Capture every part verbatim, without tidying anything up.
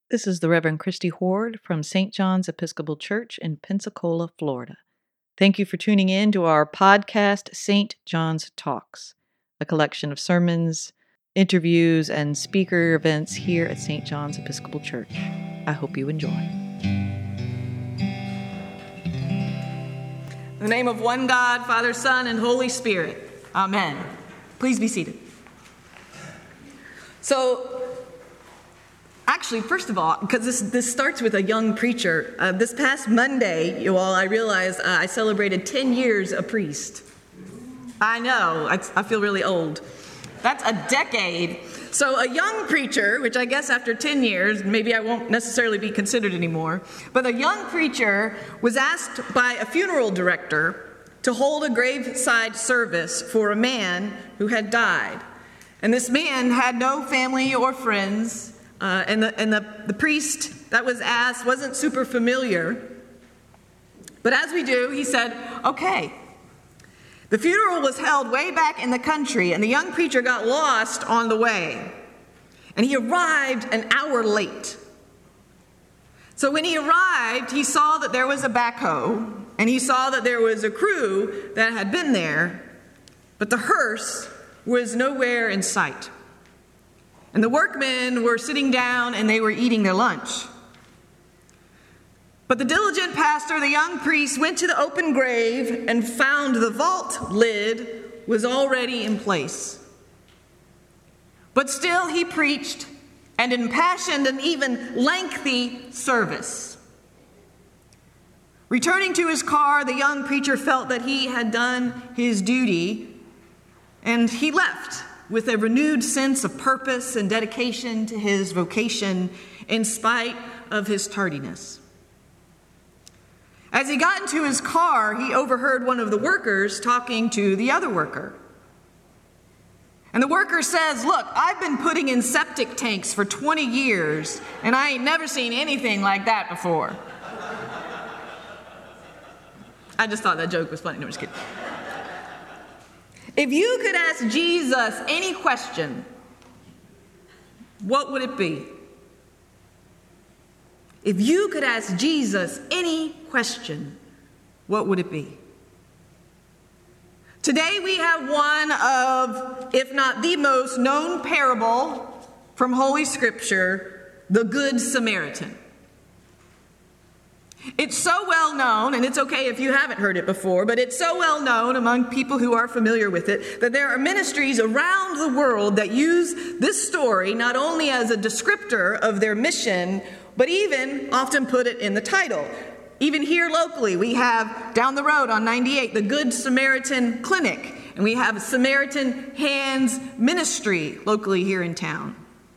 This is the Reverend Christy Horde from Saint John's Episcopal Church in Pensacola, Florida. Thank you for tuning in to our podcast, Saint John's Talks, a collection of sermons, interviews, and speaker events here at Saint John's Episcopal Church. I hope you enjoy. In the name of one God, Father, Son, and Holy Spirit. Amen. Please be seated. So, actually, first of all, because this, this starts with a young preacher, uh, this past Monday, you all, I realized uh, I celebrated ten years a priest. I know, I, I feel really old. That's a decade. So a young preacher, which I guess after ten years, maybe I won't necessarily be considered anymore, but a young preacher was asked by a funeral director to hold a graveside service for a man who had died. And this man had no family or friends. Uh, and the, and the, the priest that was asked wasn't super familiar. But as we do, he said, okay. The funeral was held way back in the country, and the young preacher got lost on the way. And he arrived an hour late. So when he arrived, he saw that there was a backhoe, and he saw that there was a crew that had been there, but the hearse was nowhere in sight. And the workmen were sitting down and they were eating their lunch. But the diligent pastor, the young priest, went to the open grave and found the vault lid was already in place. But still he preached an impassioned and even lengthy service. Returning to his car, the young preacher felt that he had done his duty, and he left with a renewed sense of purpose and dedication to his vocation in spite of his tardiness. As he got into his car, he overheard one of the workers talking to the other worker. And the worker says, look, I've been putting in septic tanks for twenty years, and I ain't never seen anything like that before. I just thought that joke was funny. No, I'm just kidding. If you could ask Jesus any question, what would it be? If you could ask Jesus any question, what would it be? Today we have one of, if not the most known parable from Holy Scripture, the Good Samaritan. It's so well known, and it's okay if you haven't heard it before, but it's so well known among people who are familiar with it that there are ministries around the world that use this story not only as a descriptor of their mission, but even often put it in the title. Even here locally, we have down the road on ninety-eight, the Good Samaritan Clinic, and we have a Samaritan Hands Ministry locally here in town.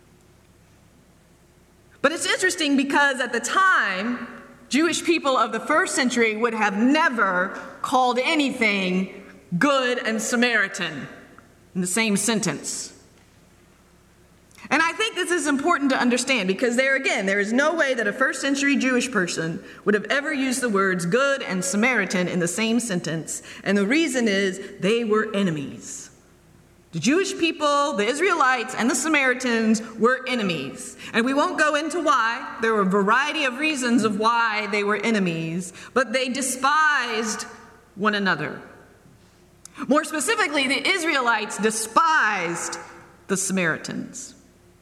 But it's interesting because at the time, Jewish people of the first century would have never called anything good and Samaritan in the same sentence. And I think this is important to understand because there again, there is no way that a first century Jewish person would have ever used the words good and Samaritan in the same sentence. And the reason is they were enemies. The Jewish people, the Israelites, and the Samaritans were enemies. And we won't go into why. There were a variety of reasons of why they were enemies, but they despised one another. More specifically, the Israelites despised the Samaritans.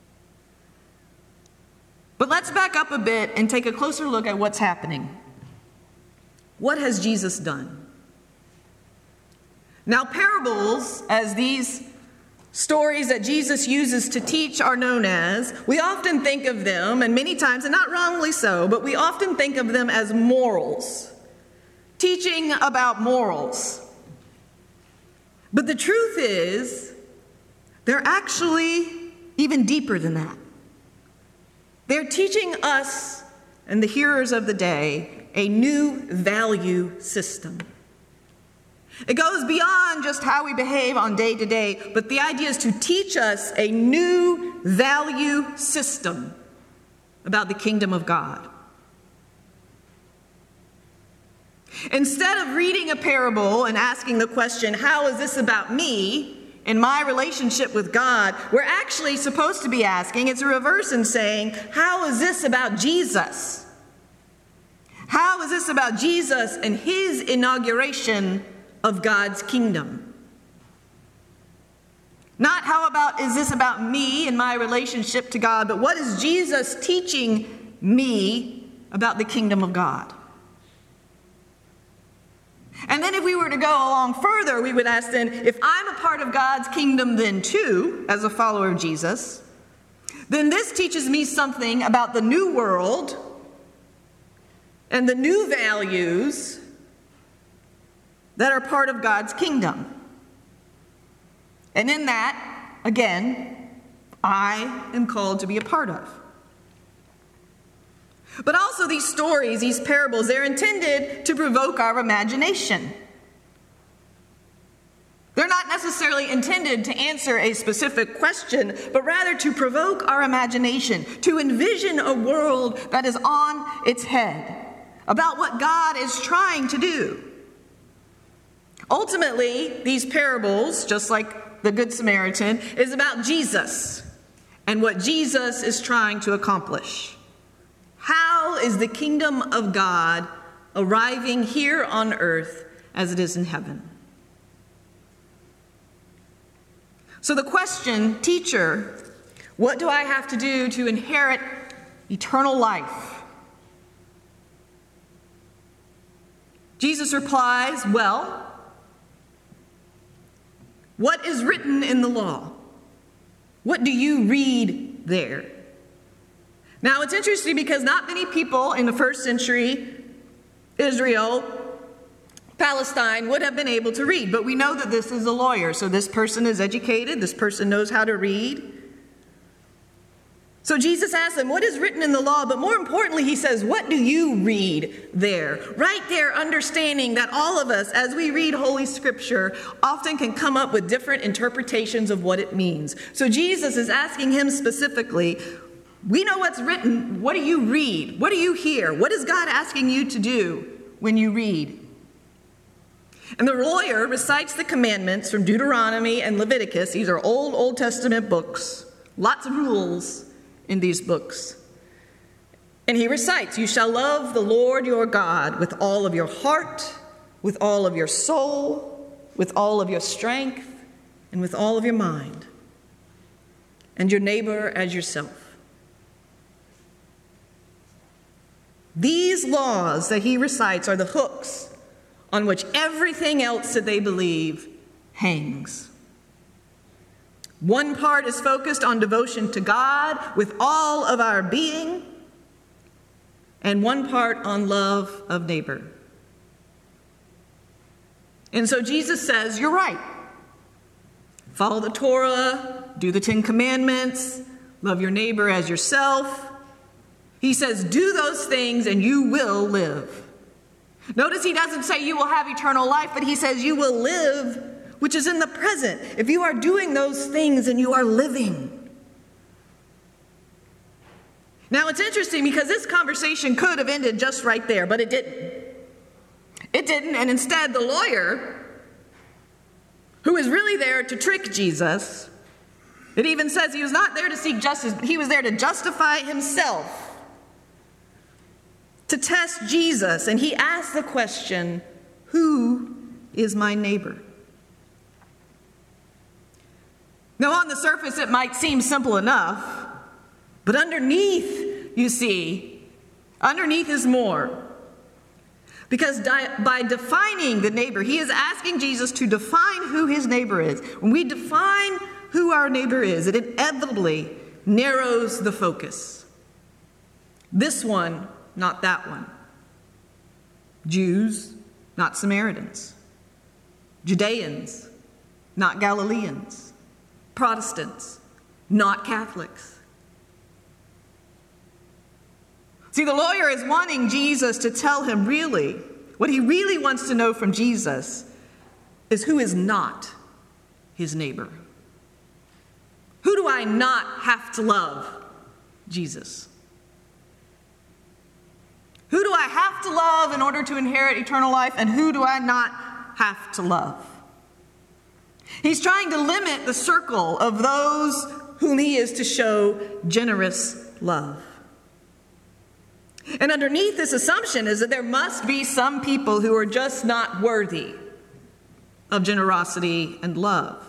But let's back up a bit and take a closer look at what's happening. What has Jesus done? Now, parables, as these stories that Jesus uses to teach are known as, we often think of them, and many times, and not wrongly so, but we often think of them as morals, teaching about morals. But the truth is, they're actually even deeper than that. They're teaching us and the hearers of the day a new value system. It goes beyond just how we behave on day to day, but the idea is to teach us a new value system about the kingdom of God. Instead of reading a parable and asking the question, how is this about me? in my relationship with God, we're actually supposed to be asking, it's a reverse and saying, how is this about Jesus? How is this about Jesus and his inauguration of God's kingdom? Not how about, is this about me and my relationship to God, but what is Jesus teaching me about the kingdom of God? And then if we were to go along further, we would ask then, if I'm a part of God's kingdom then too, as a follower of Jesus, then this teaches me something about the new world and the new values that are part of God's kingdom. And in that, again, I am called to be a part of. But also these stories, these parables, they're intended to provoke our imagination. They're not necessarily intended to answer a specific question, but rather to provoke our imagination, to envision a world that is on its head, about what God is trying to do. Ultimately, these parables, just like the Good Samaritan, is about Jesus and what Jesus is trying to accomplish. How is the kingdom of God arriving here on earth as it is in heaven? So the question, teacher, what do I have to do to inherit eternal life? Jesus replies, well, what is written in the law? What do you read there? Now, it's interesting because not many people in the first century Israel, Palestine, would have been able to read. But we know that this is a lawyer, so this person is educated. This person knows how to read. So Jesus asks them, what is written in the law? But more importantly, he says, what do you read there? Right there, understanding that all of us, as we read Holy Scripture, often can come up with different interpretations of what it means. So Jesus is asking him specifically, we know what's written. What do you read? What do you hear? What is God asking you to do when you read? And the lawyer recites the commandments from Deuteronomy and Leviticus. These are old, Old Testament books. Lots of rules in these books. And he recites, you shall love the Lord your God with all of your heart, with all of your soul, with all of your strength, and with all of your mind, and your neighbor as yourself. These laws that he recites are the hooks on which everything else that they believe hangs. One part is focused on devotion to God with all of our being, and one part on love of neighbor. And so Jesus says, you're right. Follow the Torah, do the Ten Commandments, love your neighbor as yourself. He says, do those things and you will live. Notice he doesn't say you will have eternal life, but he says you will live, which is in the present. If you are doing those things and you are living. Now it's interesting because this conversation could have ended just right there, but it didn't. It didn't, and instead the lawyer, who is really there to trick Jesus, it even says he was not there to seek justice, he was there to justify himself, to test Jesus, and he asked the question, who is my neighbor? Now, on the surface, it might seem simple enough, but underneath, you see, underneath is more. Because di- by defining the neighbor, he is asking Jesus to define who his neighbor is. When we define who our neighbor is, it inevitably narrows the focus. This one, not that one. Jews, not Samaritans. Judeans, not Galileans. Protestants, not Catholics. See, the lawyer is wanting Jesus to tell him really, what he really wants to know from Jesus is who is not his neighbor. Who do I not have to love? Jesus. Who do I have to love in order to inherit eternal life, and who do I not have to love? He's trying to limit the circle of those whom he is to show generous love. And underneath this assumption is that there must be some people who are just not worthy of generosity and love.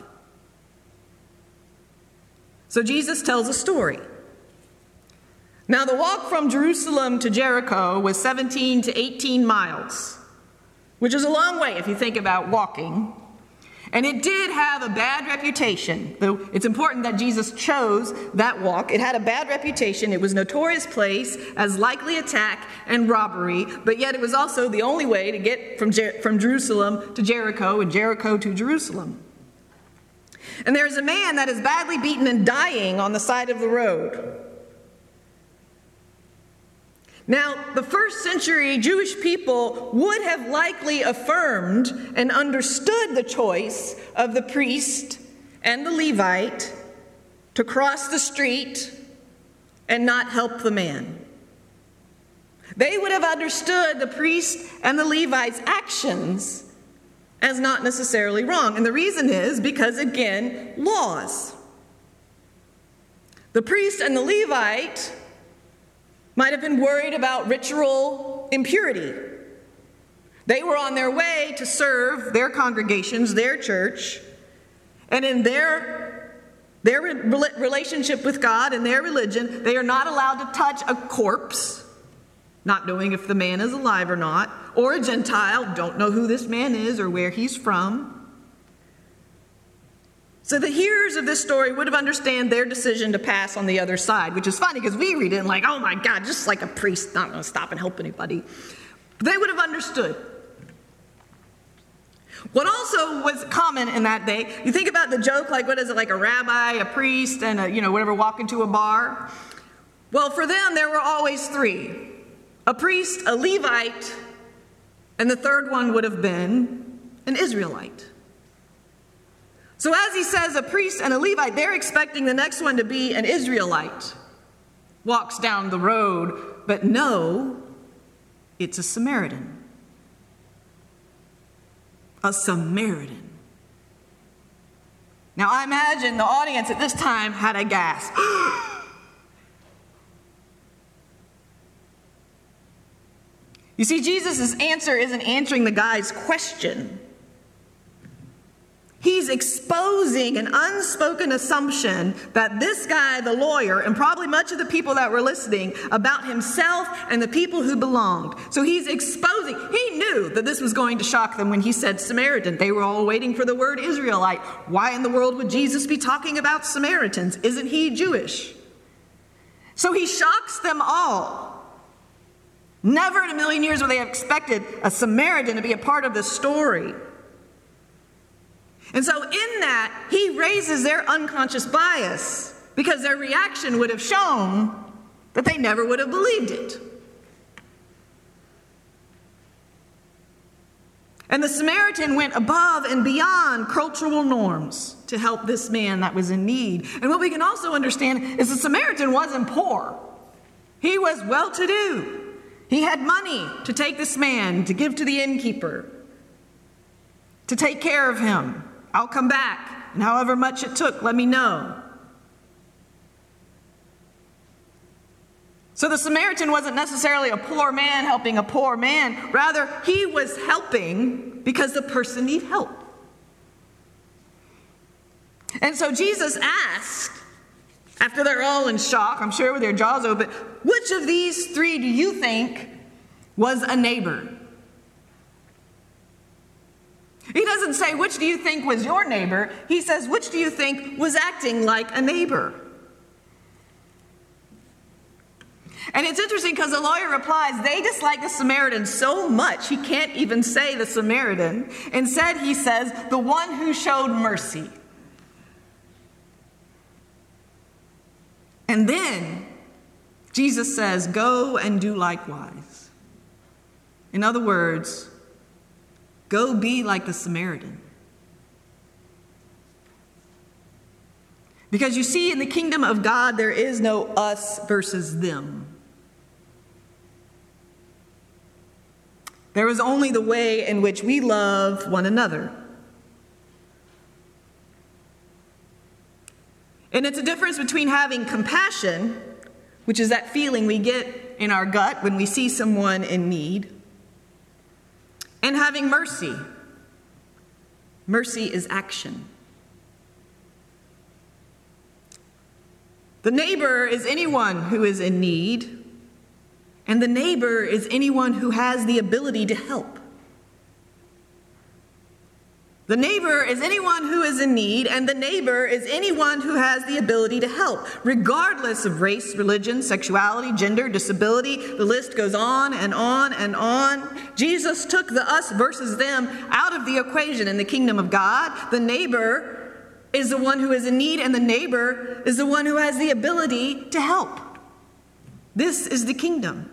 So Jesus tells a story. Now, the walk from Jerusalem to Jericho was seventeen to eighteen miles, which is a long way if you think about walking. And it did have a bad reputation. Though it's important that Jesus chose that walk. It had a bad reputation. It was a notorious place as likely attack and robbery, but yet it was also the only way to get from, Jer- from Jerusalem to Jericho and Jericho to Jerusalem. And there's a man that is badly beaten and dying on the side of the road. Now, the first century Jewish people would have likely affirmed and understood the choice of the priest and the Levite to cross the street and not help the man. They would have understood the priest and the Levite's actions as not necessarily wrong. And the reason is because, again, laws. The priest and the Levite might have been worried about ritual impurity. They were on their way to serve their congregations, their church, and in their, their relationship with God and their religion, they are not allowed to touch a corpse, not knowing if the man is alive or not, or a Gentile, don't know who this man is or where he's from. So the hearers of this story would have understood their decision to pass on the other side, which is funny because we read it and like, oh my God, just like a priest, not going to stop and help anybody. But they would have understood. What also was common in that day, you think about the joke, like what is it, like a rabbi, a priest, and a, you know, whatever, walk into a bar. Well, for them, there were always three. A priest, a Levite, and the third one would have been an Israelite. So as he says, a priest and a Levite, they're expecting the next one to be an Israelite. Walks down the road, but no, it's a Samaritan. A Samaritan. Now I imagine the audience at this time had a gasp. You see, Jesus' answer isn't answering the guy's question. He's exposing an unspoken assumption that this guy, the lawyer, and probably much of the people that were listening, about himself and the people who belonged. So he's exposing. He knew that this was going to shock them when he said Samaritan. They were all waiting for the word Israelite. Why in the world would Jesus be talking about Samaritans? Isn't he Jewish? So he shocks them all. Never in a million years would they have expected a Samaritan to be a part of this story. And so in that, he raises their unconscious bias because their reaction would have shown that they never would have believed it. And the Samaritan went above and beyond cultural norms to help this man that was in need. And what we can also understand is the Samaritan wasn't poor. He was well-to-do. He had money to take this man, to give to the innkeeper, to take care of him. I'll come back, and however much it took, let me know. So the Samaritan wasn't necessarily a poor man helping a poor man. Rather, he was helping because the person needed help. And so Jesus asked, after they're all in shock, I'm sure with their jaws open, which of these three do you think was a neighbor? He doesn't say, which do you think was your neighbor? He says, which do you think was acting like a neighbor? And it's interesting because the lawyer replies, they dislike the Samaritan so much, he can't even say the Samaritan. Instead, he says, the one who showed mercy. And then Jesus says, go and do likewise. In other words, go be like the Samaritan. Because you see, in the kingdom of God, there is no us versus them. There is only the way in which we love one another. And it's a difference between having compassion, which is that feeling we get in our gut when we see someone in need, and having mercy. Mercy is action. The neighbor is anyone who is in need, and the neighbor is anyone who has the ability to help. The neighbor is anyone who is in need, and the neighbor is anyone who has the ability to help, regardless of race, religion, sexuality, gender, disability. The list goes on and on and on. Jesus took the us versus them out of the equation in the kingdom of God. The neighbor is the one who is in need, and the neighbor is the one who has the ability to help. This is the kingdom.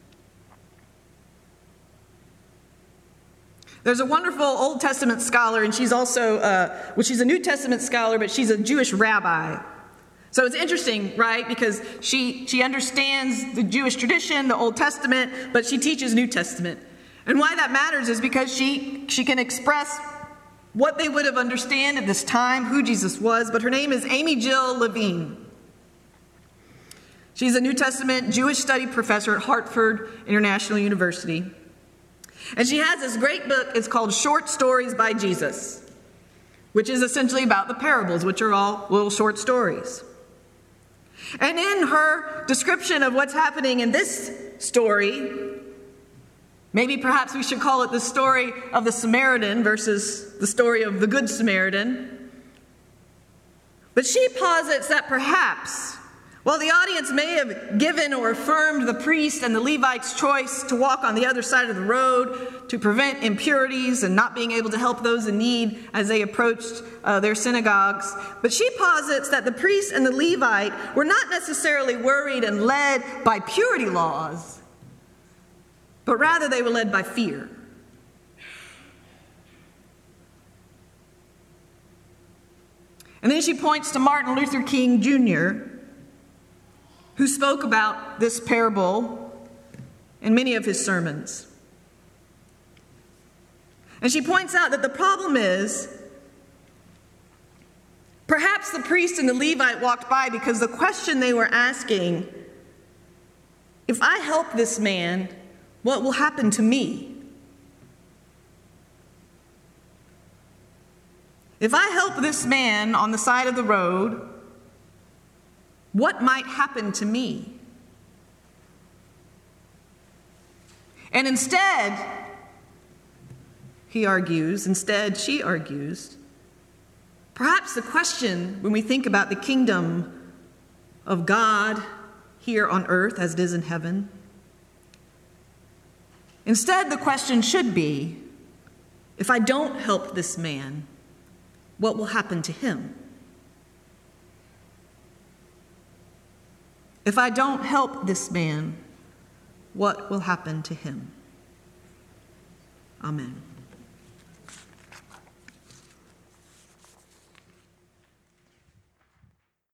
There's a wonderful Old Testament scholar, and she's also, uh, well, she's a New Testament scholar, but she's a Jewish rabbi. So it's interesting, right? Because she, she understands the Jewish tradition, the Old Testament, but she teaches New Testament. And why that matters is because she, she can express what they would have understood at this time, who Jesus was. But her name is Amy Jill Levine. She's a New Testament Jewish study professor at Hartford International University. And she has this great book. It's called Short Stories by Jesus, which is essentially about the parables, which are all little short stories. And in her description of what's happening in this story, maybe perhaps we should call it the story of the Samaritan versus the story of the Good Samaritan. But she posits that perhaps, while the audience may have given or affirmed the priest and the Levite's choice to walk on the other side of the road to prevent impurities and not being able to help those in need as they approached uh, their synagogues, but she posits that the priest and the Levite were not necessarily worried and led by purity laws, but rather they were led by fear. And then she points to Martin Luther King Junior, who spoke about this parable in many of his sermons. And she points out that the problem is, perhaps the priest and the Levite walked by because the question they were asking, if I help this man, what will happen to me? If I help this man on the side of the road, what might happen to me? And instead, he argues, instead she argues, perhaps the question when we think about the kingdom of God here on earth as it is in heaven, instead the question should be, if I don't help this man, what will happen to him? If I don't help this man, what will happen to him? Amen.